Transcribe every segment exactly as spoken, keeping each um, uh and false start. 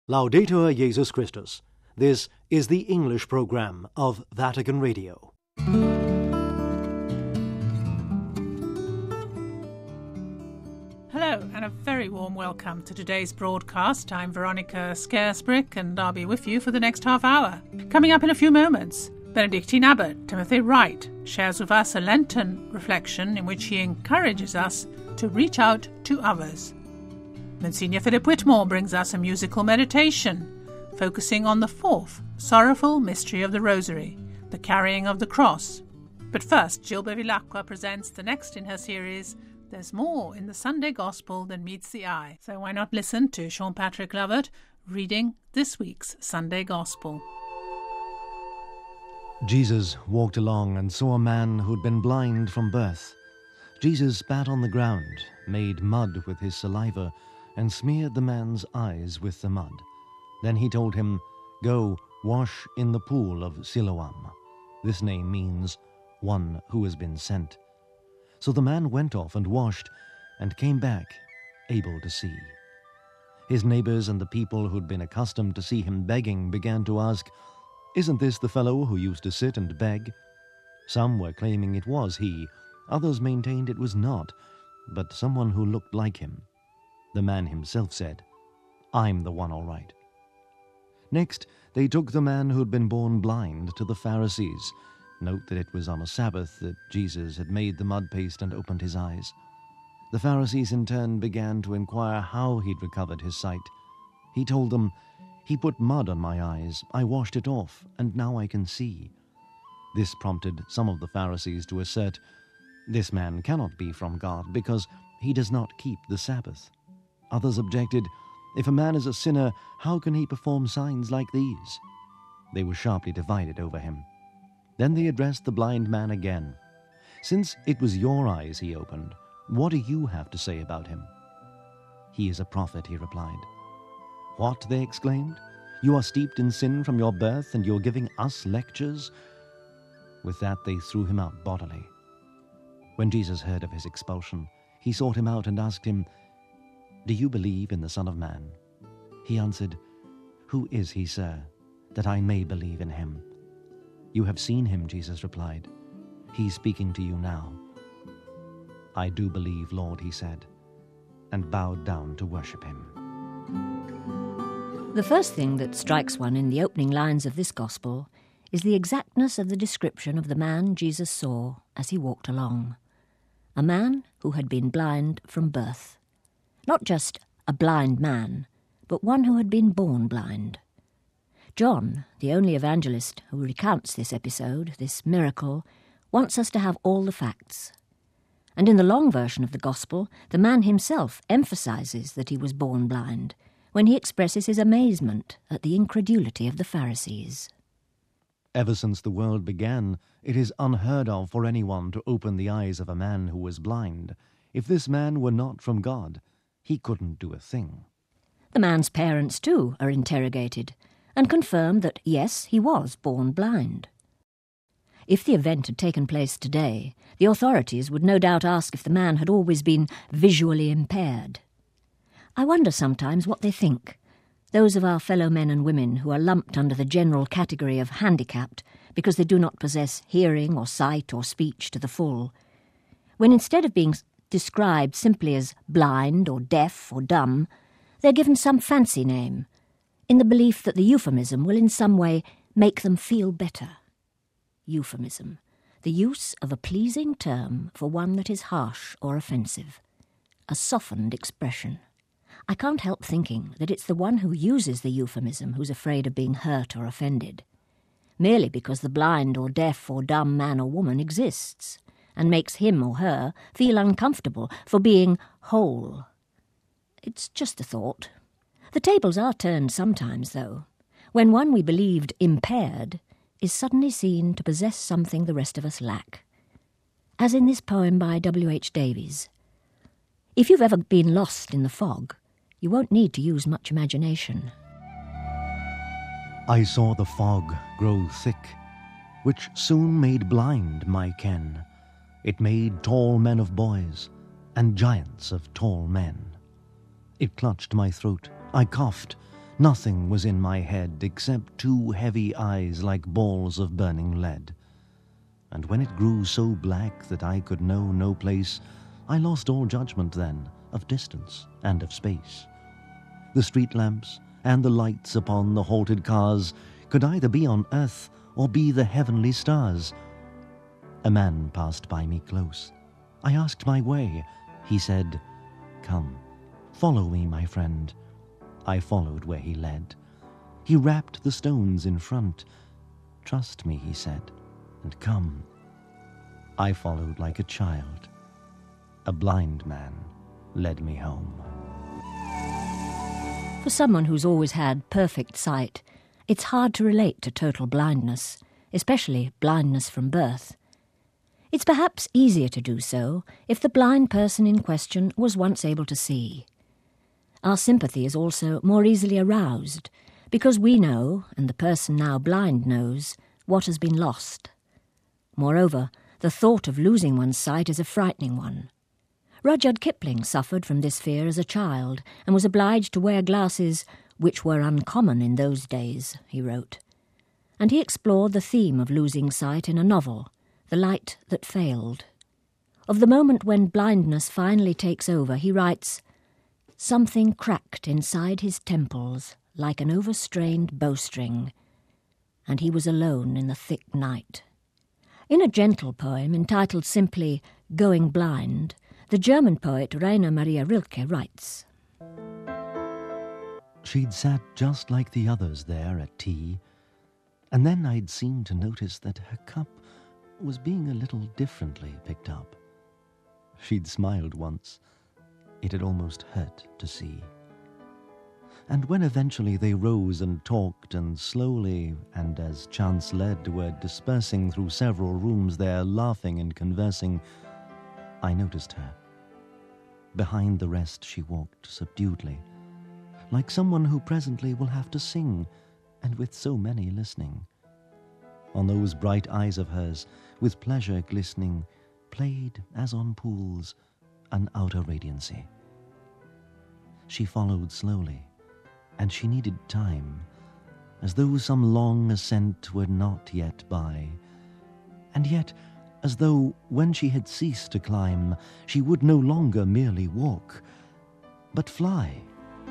Laudetur Jesus Christus. This is the English program of Vatican Radio. Hello and a very warm welcome to today's broadcast. I'm Veronica Scaresbrick and I'll be with you for the next half hour. Coming up in a few moments, Benedictine Abbot Timothy Wright shares with us a Lenten reflection in which he encourages us to reach out to others. Monsignor Philip Whitmore brings us a musical meditation focusing on the fourth sorrowful mystery of the Rosary, the carrying of the cross. But first, Jill Bevilacqua presents the next in her series, There's More in the Sunday Gospel Than Meets the Eye. So why not listen to Sean Patrick Lovett reading this week's Sunday Gospel. Jesus walked along and saw a man who'd been blind from birth. Jesus spat on the ground, made mud with his saliva, and smeared the man's eyes with the mud. Then he told him, "Go, wash in the pool of Siloam." This name means, one who has been sent. So the man went off and washed, and came back, able to see. His neighbors and the people who'd been accustomed to see him begging began to ask, "Isn't this the fellow who used to sit and beg?" Some were claiming it was he, others maintained it was not, but someone who looked like him. The man himself said, "I'm the one all right." Next, they took the man who'd been born blind to the Pharisees. Note that it was on a Sabbath that Jesus had made the mud paste and opened his eyes. The Pharisees in turn began to inquire how he'd recovered his sight. He told them, "He put mud on my eyes, I washed it off, and now I can see." This prompted some of the Pharisees to assert, "This man cannot be from God because he does not keep the Sabbath." Others objected, "If a man is a sinner, how can he perform signs like these?" They were sharply divided over him. Then they addressed the blind man again. "Since it was your eyes he opened, what do you have to say about him?" "He is a prophet," he replied. "What?" they exclaimed. "You are steeped in sin from your birth, and you're giving us lectures?" With that they threw him out bodily. When Jesus heard of his expulsion, he sought him out and asked him, "Do you believe in the Son of Man?" He answered, "Who is he, sir, that I may believe in him?" "You have seen him," Jesus replied. "He's speaking to you now." "I do believe, Lord," he said, and bowed down to worship him. The first thing that strikes one in the opening lines of this Gospel is the exactness of the description of the man Jesus saw as he walked along. A man who had been blind from birth. Not just a blind man, but one who had been born blind. John, the only evangelist who recounts this episode, this miracle, wants us to have all the facts. And in the long version of the Gospel, the man himself emphasizes that he was born blind when he expresses his amazement at the incredulity of the Pharisees. Ever since the world began, it is unheard of for anyone to open the eyes of a man who was blind. If this man were not from God, he couldn't do a thing. The man's parents, too, are interrogated and confirm that, yes, he was born blind. If the event had taken place today, the authorities would no doubt ask if the man had always been visually impaired. I wonder sometimes what they think, those of our fellow men and women who are lumped under the general category of handicapped because they do not possess hearing or sight or speech to the full, when instead of being described simply as blind or deaf or dumb, they're given some fancy name, in the belief that the euphemism will in some way make them feel better. Euphemism, the use of a pleasing term for one that is harsh or offensive, a softened expression. I can't help thinking that it's the one who uses the euphemism who's afraid of being hurt or offended, merely because the blind or deaf or dumb man or woman exists, and makes him or her feel uncomfortable for being whole. It's just a thought. The tables are turned sometimes, though, when one we believed impaired is suddenly seen to possess something the rest of us lack. As in this poem by W H Davies. If you've ever been lost in the fog, you won't need to use much imagination. I saw the fog grow thick, which soon made blind my ken. It made tall men of boys, and giants of tall men. It clutched my throat, I coughed, Nothing was in my head except two heavy eyes like balls of burning lead. And when it grew so black that I could know no place, I lost all judgment then of distance and of space. The street lamps and the lights upon the halted cars could either be on earth or be the heavenly stars. A man passed by me close. I asked my way. He said, "Come, follow me, my friend." I followed where he led. He rapped the stones in front. "Trust me," he said, "and come." I followed like a child. A blind man led me home. For someone who's always had perfect sight, it's hard to relate to total blindness, especially blindness from birth. It's perhaps easier to do so if the blind person in question was once able to see. Our sympathy is also more easily aroused, because we know, and the person now blind knows, what has been lost. Moreover, the thought of losing one's sight is a frightening one. Rudyard Kipling suffered from this fear as a child and was obliged to wear glasses which were uncommon in those days, he wrote. And he explored the theme of losing sight in a novel, The Light That Failed. Of the moment when blindness finally takes over, he writes, "Something cracked inside his temples like an overstrained bowstring, and he was alone in the thick night." In a gentle poem entitled simply Going Blind, the German poet Rainer Maria Rilke writes, She'd sat just like the others there at tea, and then I'd seemed to notice that her cup was being a little differently picked up. She'd smiled once. It had almost hurt to see. And when eventually they rose and talked and slowly, and as chance led, were dispersing through several rooms there, laughing and conversing, I noticed her. Behind the rest she walked subduedly, like someone who presently will have to sing, and with so many listening. On those bright eyes of hers, with pleasure glistening, played, as on pools, an outer radiancy. She followed slowly, and she needed time, as though some long ascent were not yet by, and yet as though, when she had ceased to climb, she would no longer merely walk, but fly.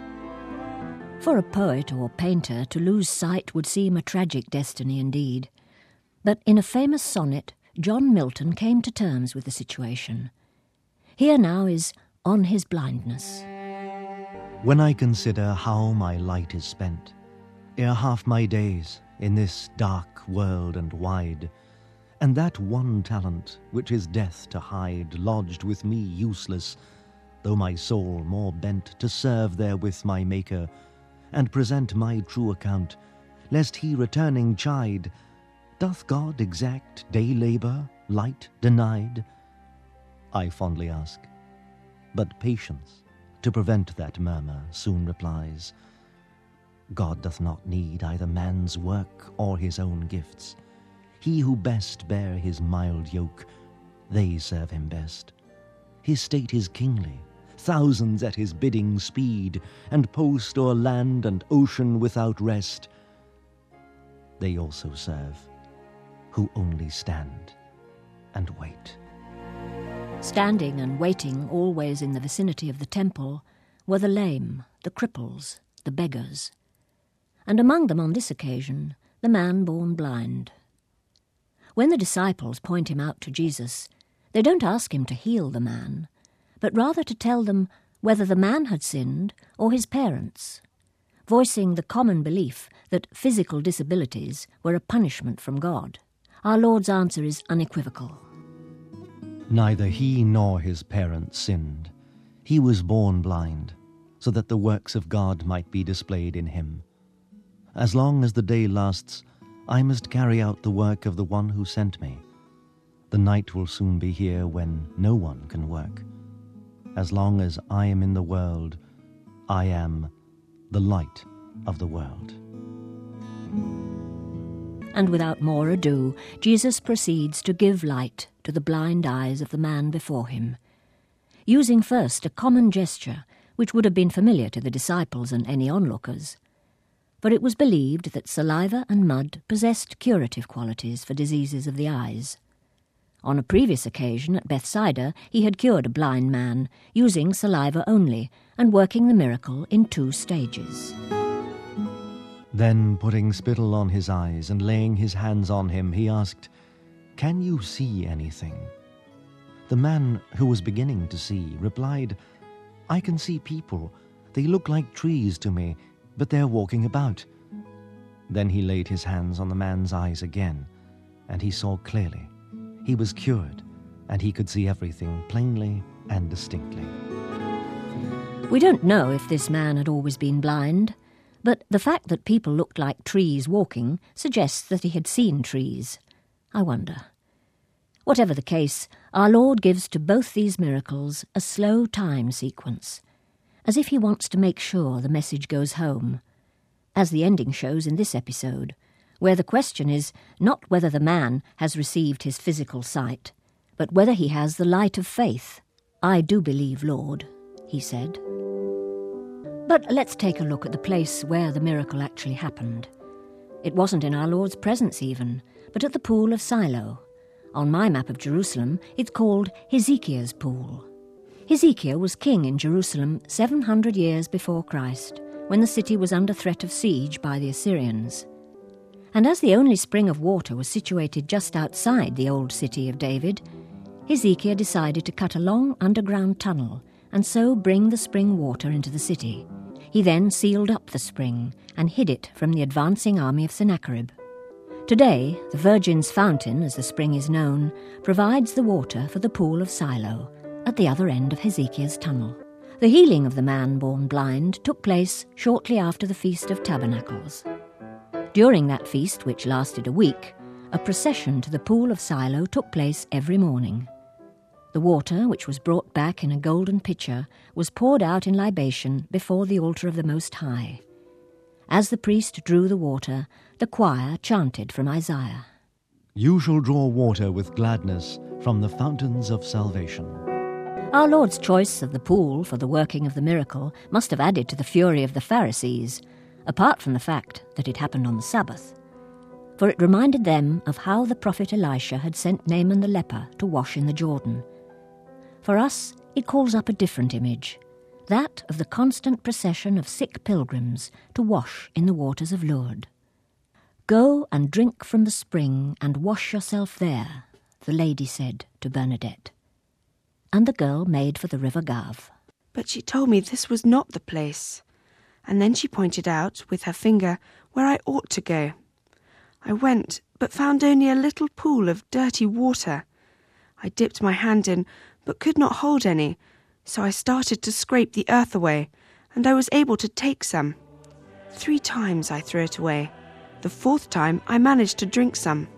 For a poet or painter, to lose sight would seem a tragic destiny indeed. But in a famous sonnet, John Milton came to terms with the situation. Here now is On His Blindness. When I consider how my light is spent, ere half my days in this dark world and wide, and that one talent which is death to hide lodged with me useless, though my soul more bent to serve therewith my Maker, and present my true account, lest he returning chide, doth God exact day labour, light denied? I fondly ask, but patience, to prevent that murmur, soon replies, God doth not need either man's work or his own gifts. He who best bear his mild yoke, they serve him best. His state is kingly, thousands at his bidding speed, and post o'er land and ocean without rest. They also serve, who only stand and wait. Standing and waiting always in the vicinity of the temple were the lame, the cripples, the beggars, and among them on this occasion the man born blind. When the disciples point him out to Jesus, they don't ask him to heal the man, but rather to tell them whether the man had sinned or his parents, voicing the common belief that physical disabilities were a punishment from God. Our Lord's answer is unequivocal. Neither he nor his parents sinned. He was born blind, so that the works of God might be displayed in him. As long as the day lasts, I must carry out the work of the one who sent me. The night will soon be here when no one can work. As long as I am in the world, I am the light of the world. And without more ado, Jesus proceeds to give light to the blind eyes of the man before him, using first a common gesture which would have been familiar to the disciples and any onlookers, for it was believed that saliva and mud possessed curative qualities for diseases of the eyes. On a previous occasion at Bethsaida, he had cured a blind man, using saliva only, and working the miracle in two stages. Then, putting spittle on his eyes and laying his hands on him, he asked, "Can you see anything?" The man, who was beginning to see, replied, "I can see people. They look like trees to me, but they're walking about." Then he laid his hands on the man's eyes again, and he saw clearly. He was cured, and he could see everything plainly and distinctly. We don't know if this man had always been blind, but the fact that people looked like trees walking suggests that he had seen trees. I wonder. Whatever the case, our Lord gives to both these miracles a slow time sequence, as if he wants to make sure the message goes home, as the ending shows in this episode, where the question is not whether the man has received his physical sight, but whether he has the light of faith. "I do believe, Lord," he said. But let's take a look at the place where the miracle actually happened. It wasn't in our Lord's presence even, but at the pool of Siloam. On my map of Jerusalem, it's called Hezekiah's pool. Hezekiah was king in Jerusalem seven hundred years before Christ, when the city was under threat of siege by the Assyrians. And as the only spring of water was situated just outside the old city of David, Hezekiah decided to cut a long underground tunnel and so bring the spring water into the city. He then sealed up the spring and hid it from the advancing army of Sennacherib. Today, the Virgin's Fountain, as the spring is known, provides the water for the pool of Siloam at the other end of Hezekiah's tunnel. The healing of the man born blind took place shortly after the Feast of Tabernacles. During that feast, which lasted a week, a procession to the pool of Siloam took place every morning. The water, which was brought back in a golden pitcher, was poured out in libation before the altar of the Most High. As the priest drew the water, the choir chanted from Isaiah, "You shall draw water with gladness from the fountains of salvation." Our Lord's choice of the pool for the working of the miracle must have added to the fury of the Pharisees, apart from the fact that it happened on the Sabbath, for it reminded them of how the prophet Elisha had sent Naaman the leper to wash in the Jordan. For us, it calls up a different image, that of the constant procession of sick pilgrims to wash in the waters of Lourdes. "Go and drink from the spring and wash yourself there," the lady said to Bernadette. And the girl made for the river Gave. "But she told me this was not the place. And then she pointed out, with her finger, where I ought to go. I went, but found only a little pool of dirty water. I dipped my hand in, but could not hold any, so I started to scrape the earth away, and I was able to take some. Three times I threw it away. The fourth time I managed to drink some."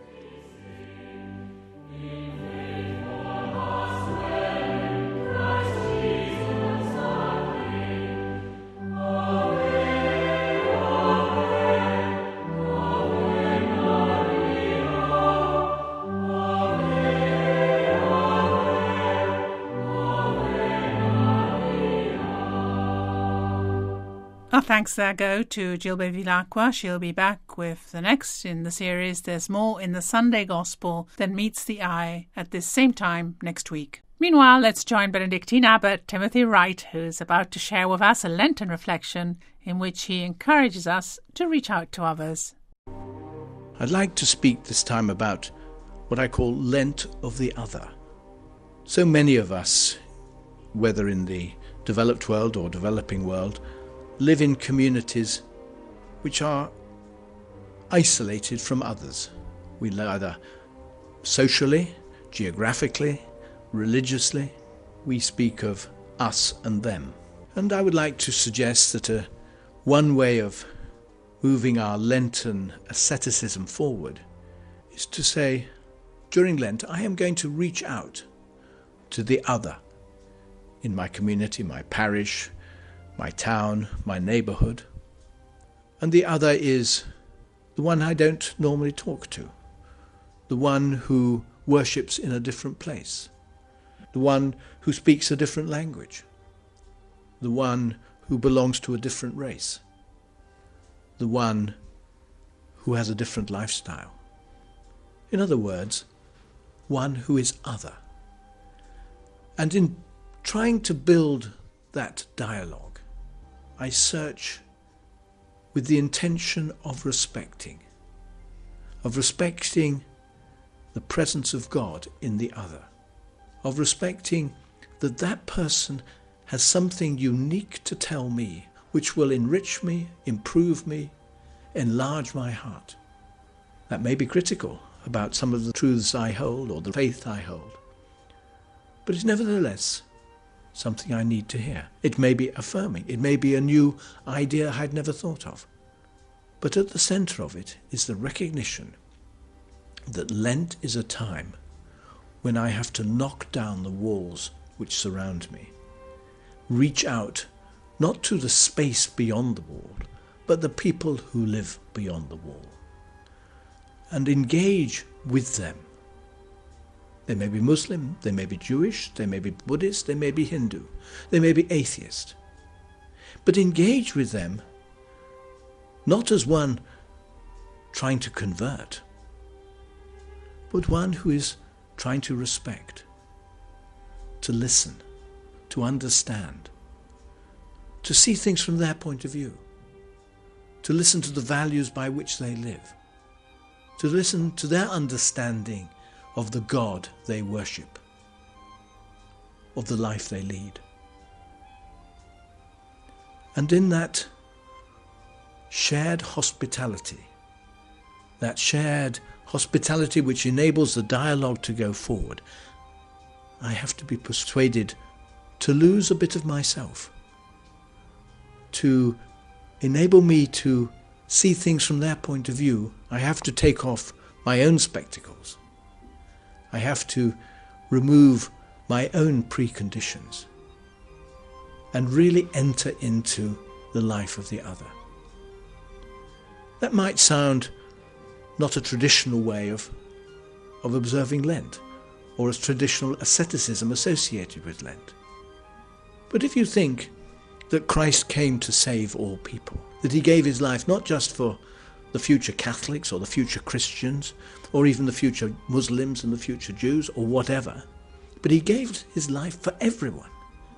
Our thanks there go to Gilbert Villacqua. She'll be back with the next in the series There's More in the Sunday Gospel Than Meets the Eye at this same time next week. Meanwhile, let's join Benedictine Abbot Timothy Wright, who's about to share with us a Lenten reflection in which he encourages us to reach out to others. I'd like to speak this time about what I call Lent of the Other. So many of us, whether in the developed world or developing world, live in communities which are isolated from others. We live either socially, geographically, religiously. We speak of us and them. And I would like to suggest that a, one way of moving our Lenten asceticism forward is to say, during Lent, I am going to reach out to the other in my community, my parish, my town, my neighbourhood. And the other is the one I don't normally talk to, the one who worships in a different place, the one who speaks a different language, the one who belongs to a different race, the one who has a different lifestyle. In other words, one who is other. And in trying to build that dialogue, I search with the intention of respecting, of respecting the presence of God in the other, of respecting that that person has something unique to tell me which will enrich me, improve me, enlarge my heart. That may be critical about some of the truths I hold or the faith I hold, but it's nevertheless something I need to hear. It may be affirming, it may be a new idea I'd never thought of, but at the centre of it is the recognition that Lent is a time when I have to knock down the walls which surround me, reach out not to the space beyond the wall, but the people who live beyond the wall, and engage with them. They may be Muslim, they may be Jewish, they may be Buddhist, they may be Hindu, they may be atheist, but engage with them not as one trying to convert, but one who is trying to respect, to listen, to understand, to see things from their point of view, to listen to the values by which they live, to listen to their understanding of the God they worship, of the life they lead. And in that shared hospitality, that shared hospitality which enables the dialogue to go forward, I have to be persuaded to lose a bit of myself, to enable me to see things from their point of view. I have to take off my own spectacles. I have to remove my own preconditions and really enter into the life of the other. That might sound not a traditional way of, of observing Lent, or as traditional asceticism associated with Lent. But if you think that Christ came to save all people, that he gave his life not just for the future Catholics or the future Christians, or even the future Muslims and the future Jews, or whatever, but he gave his life for everyone.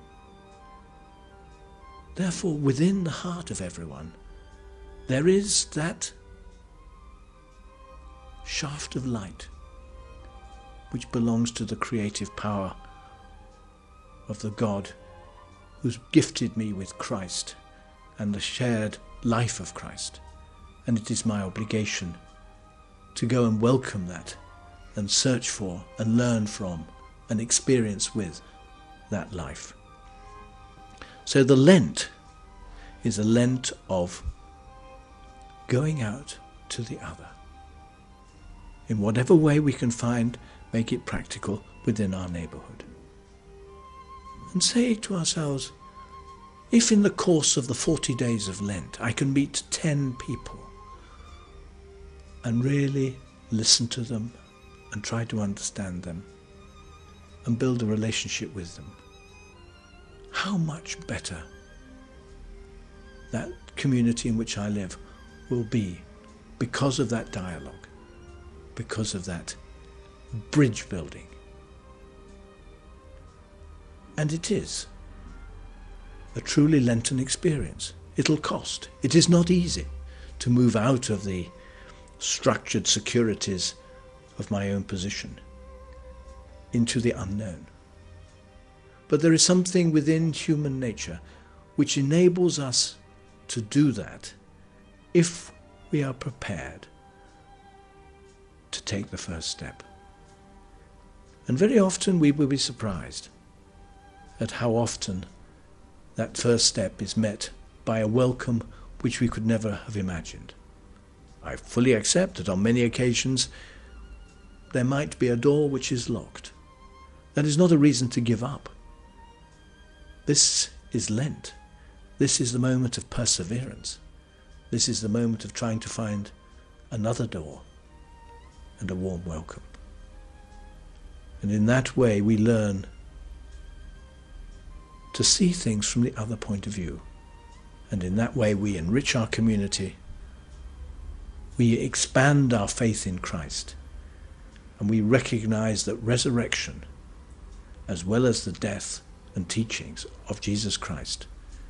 Therefore, within the heart of everyone, there is that shaft of light which belongs to the creative power of the God who's gifted me with Christ and the shared life of Christ. And it is my obligation to go and welcome that and search for and learn from and experience with that life. So the Lent is a Lent of going out to the other, in whatever way we can find, make it practical within our neighbourhood. And say to ourselves, if in the course of the forty days of Lent I can meet ten people and really listen to them and try to understand them and build a relationship with them, how much better that community in which I live will be because of that dialogue, because of that bridge building. And it is a truly Lenten experience. It'll cost. It is not easy to move out of the structured securities of my own position into the unknown. But there is something within human nature which enables us to do that if we are prepared to take the first step. And very often we will be surprised at how often that first step is met by a welcome which we could never have imagined. I fully accept that on many occasions there might be a door which is locked. That is not a reason to give up. This is Lent. This is the moment of perseverance. This is the moment of trying to find another door and a warm welcome. And in that way we learn to see things from the other point of view. And in that way we enrich our community we expand our faith in Christ, and we recognize that resurrection, as well as the death and teachings of Jesus Christ,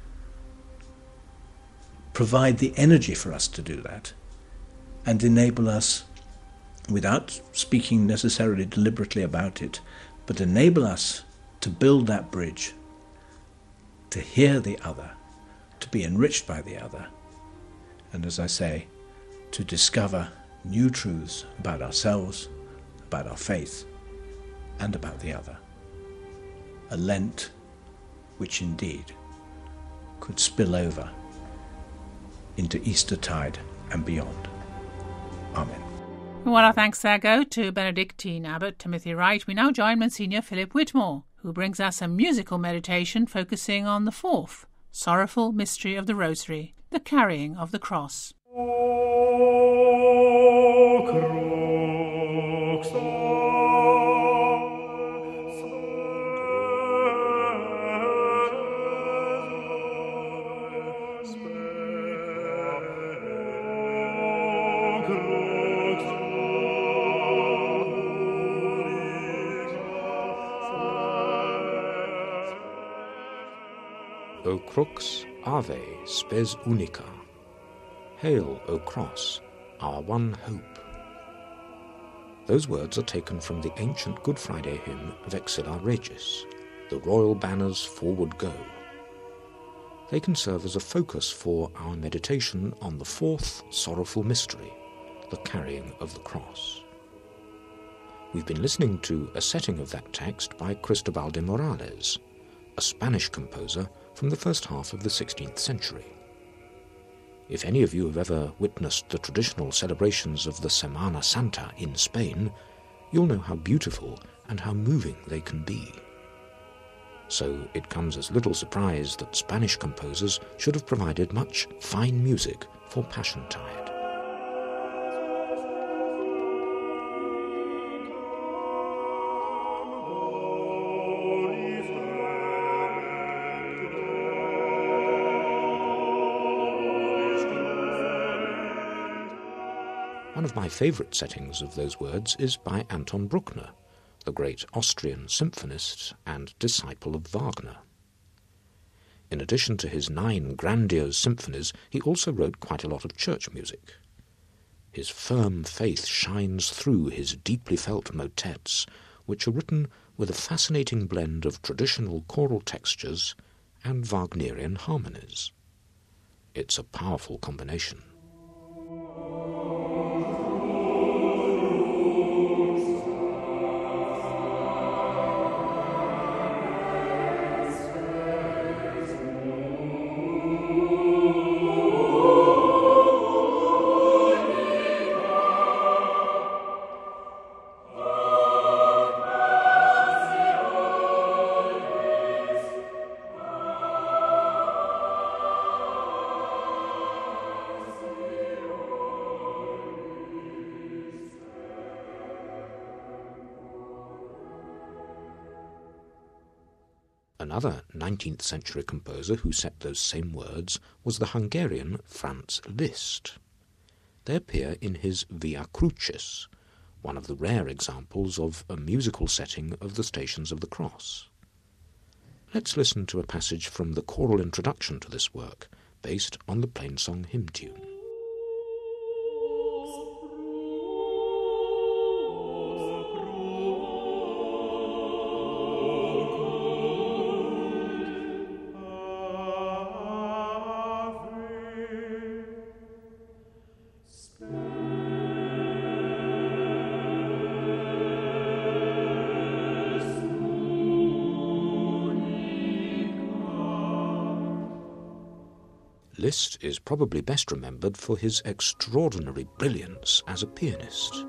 provide the energy for us to do that and enable us, without speaking necessarily deliberately about it, but enable us to build that bridge, to hear the other, to be enriched by the other, and as I say, to discover new truths about ourselves, about our faith, and about the other. A Lent which indeed could spill over into Eastertide and beyond. Amen. Well, our thanks there go to Benedictine Abbot Timothy Wright. We now join Monsignor Philip Whitmore, who brings us a musical meditation focusing on the fourth sorrowful mystery of the Rosary, the carrying of the cross. O crux ave spes unica. Hail, O cross, our one hope. Those words are taken from the ancient Good Friday hymn Vexilla Regis, the royal banners forward go. They can serve as a focus for our meditation on the fourth sorrowful mystery, the carrying of the cross. We've been listening to a setting of that text by Cristobal de Morales, a Spanish composer from the first half of the sixteenth century. If any of you have ever witnessed the traditional celebrations of the Semana Santa in Spain, you'll know how beautiful and how moving they can be. So it comes as little surprise that Spanish composers should have provided much fine music for Passiontide. One of my favourite settings of those words is by Anton Bruckner, the great Austrian symphonist and disciple of Wagner. In addition to his nine grandiose symphonies, he also wrote quite a lot of church music. His firm faith shines through his deeply felt motets, which are written with a fascinating blend of traditional choral textures and Wagnerian harmonies. It's a powerful combination. Another nineteenth century composer who set those same words was the Hungarian Franz Liszt. They appear in his Via Crucis, one of the rare examples of a musical setting of the Stations of the Cross. Let's listen to a passage from the choral introduction to this work, based on the Plainsong hymn tune. Liszt is probably best remembered for his extraordinary brilliance as a pianist.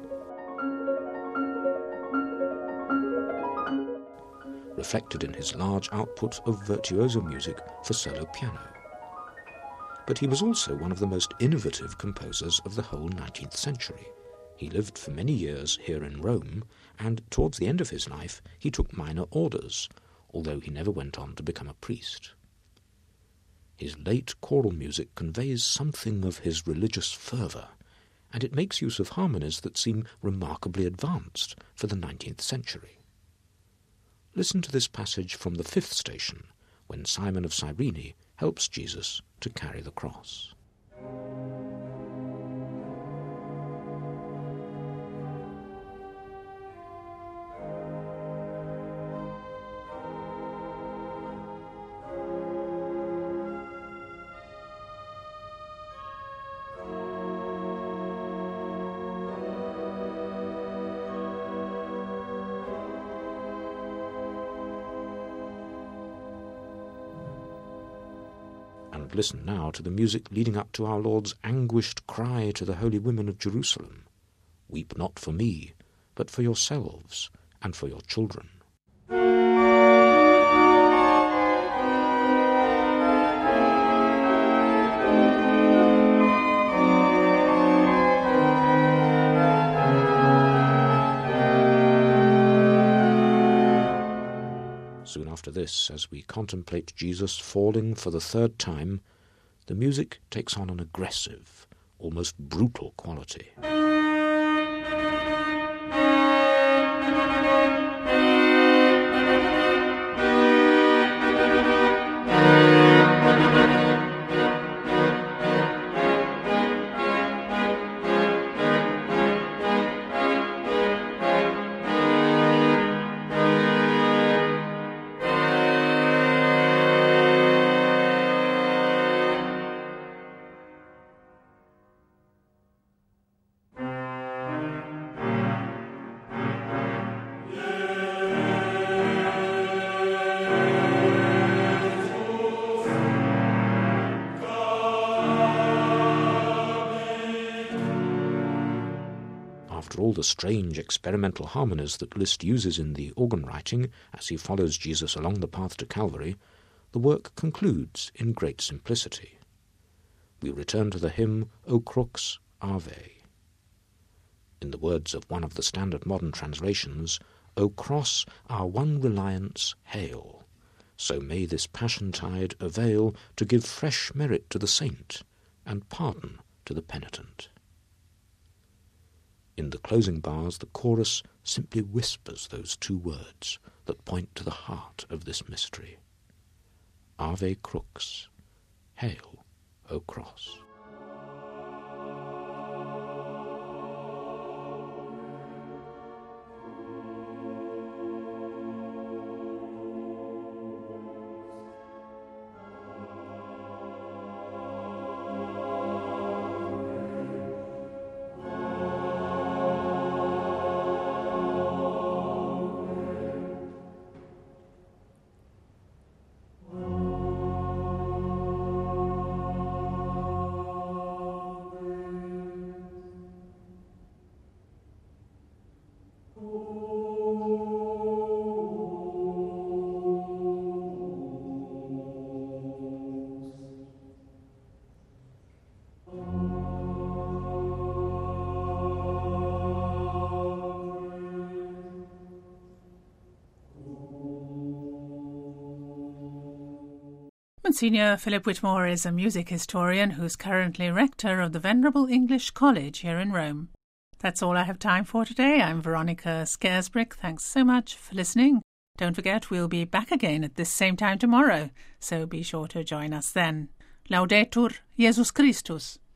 Reflected in his large output of virtuoso music for solo piano. But he was also one of the most innovative composers of the whole nineteenth century. He lived for many years here in Rome, and towards the end of his life he took minor orders, although he never went on to become a priest. His late choral music conveys something of his religious fervour, and it makes use of harmonies that seem remarkably advanced for the nineteenth century. Listen to this passage from the fifth station, when Simon of Cyrene helps Jesus to carry the cross. And listen now to the music leading up to our Lord's anguished cry to the holy women of Jerusalem, "Weep not for me, but for yourselves and for your children." Soon after this, as we contemplate Jesus falling for the third time, the music takes on an aggressive, almost brutal quality. After all the strange experimental harmonies that Liszt uses in the organ writing as he follows Jesus along the path to Calvary, the work concludes in great simplicity. We return to the hymn, O Crux, Ave. In the words of one of the standard modern translations, O cross, our one reliance, hail. So may this passion tide avail to give fresh merit to the saint and pardon to the penitent. In the closing bars, the chorus simply whispers those two words that point to the heart of this mystery. Ave Crux, hail, O cross. Monsignor Philip Whitmore is a music historian who's currently rector of the Venerable English College here in Rome. That's all I have time for today. I'm Veronica Scaresbrick. Thanks so much for listening. Don't forget, we'll be back again at this same time tomorrow, so be sure to join us then. Laudetur Jesus Christus.